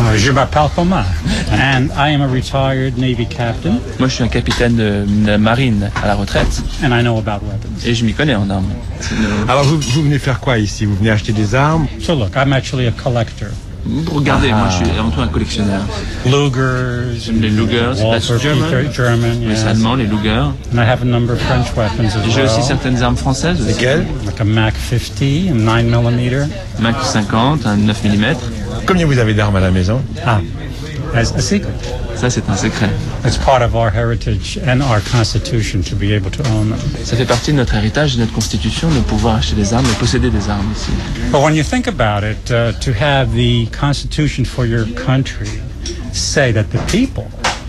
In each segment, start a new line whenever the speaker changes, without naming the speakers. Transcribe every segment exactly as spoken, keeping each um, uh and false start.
Uh, je m'appelle Thomas, and I am a retired Navy captain.
Moi, je suis un capitaine de, de marine à la retraite.
And I know about weapons.
Et je m'y connais en armes.
Alors, vous, vous venez faire quoi ici? Vous venez acheter des armes?
So look, I'm actually a collector.
Regardez,
Ah.
moi, je suis avant tout un collectionneur.
Lugers,
J'aime les Lugers,
Walther
c'est German.
Peter, German,
Les
yes.
Allemands, les Lugers.
And I have a number of French weapons as
J'ai
well.
aussi certaines armes françaises. Aussi.
Lesquelles?
Like a Mac fifty, a nine millimeter.
Mac cinquante, un neuf millimètres.
Combien vous avez d'armes à la maison?
Ah, as a secret.
Ça, c'est un secret.
It's part of our heritage and our constitution to be able to own them.
Ça fait partie de notre héritage, de notre constitution, de pouvoir acheter des armes et posséder des armes ici.
But when you think about it, uh, to have the constitution for your country say that the people,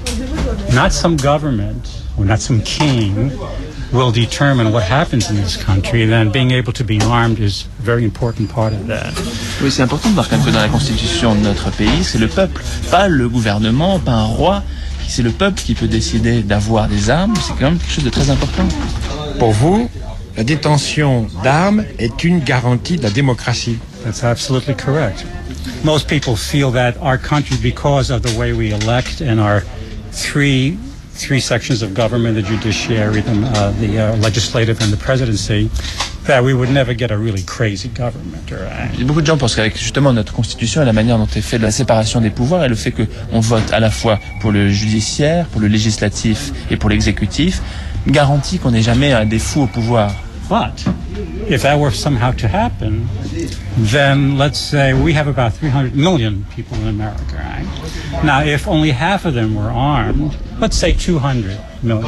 not some government or not some king, will determine what happens in this country, then being able to be armed is a very important part of that.
Oui, c'est important de voir qu'un peu dans la constitution de notre pays, c'est le peuple, pas le gouvernement, pas un roi. C'est le peuple qui peut décider d'avoir des armes. C'est quand même quelque chose de très important.
Pour vous, la détention d'armes est une garantie de la démocratie.
That's absolutely correct. Most people feel that our country, because of the way we elect and our three three sections of government, the judiciary, the, uh, the uh, legislative and the presidency, that we would never get a really crazy government. Right?
Beaucoup de gens pensent qu'avec justement notre constitution et la manière dont est faite la séparation des pouvoirs et le fait qu'on vote à la fois pour le judiciaire, pour le législatif et pour l'exécutif, garantit qu'on n'est jamais des fous au pouvoir.
But if that were somehow to happen, then let's say we have about three hundred million people in America, right? Now, if only half of them were armed, let's say two hundred million,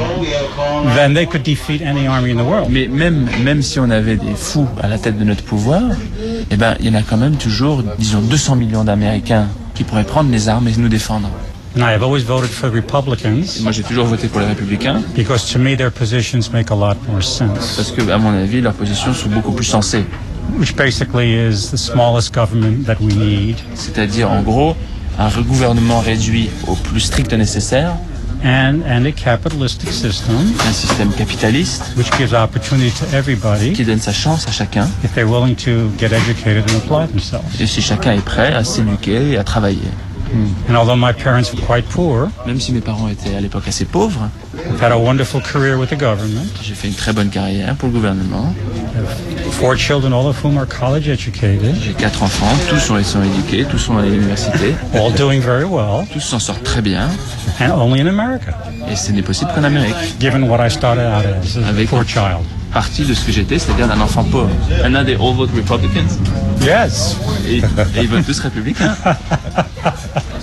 then they could defeat any army in the world.
Mais même, même si on avait des fous à la tête de notre pouvoir, eh ben, il y en a quand même toujours, disons, deux cents millions d'Américains qui pourraient prendre les armes et nous défendre.
And I have always voted for Republicans.
Et moi, j'ai toujours voté pour les Républicains.
Because to me, their positions make a lot more sense.
Parce que, à mon avis, leurs positions sont beaucoup plus sensées.
Which basically is the smallest government that we need.
C'est-à-dire, en gros, un gouvernement réduit au plus strict nécessaire.
And, and a capitalistic system.
Un système capitaliste.
Which gives opportunity to everybody.
Qui donne sa chance à chacun.
If they're willing to get educated and apply themselves.
Et si chacun est prêt à s'éduquer et à travailler.
And although my parents were quite poor,
même si mes parents étaient à l'époque assez pauvres,
I've had a wonderful career with the government.
J'ai fait une très bonne carrière pour le gouvernement.
Four children, all of whom are college educated.
J'ai quatre enfants, tous sont, sont éduqués, tous sont à l'université.
All doing very well.
Tous s'en sortent très bien.
And only in America.
Et ce n'est possible qu'en Amérique.
Given what I started out as, as a poor child.
Partie de ce que j'étais, c'est-à-dire d'un enfant pauvre. And now they all vote Republicans.
Yes.
Et, et ils votent tous républicains.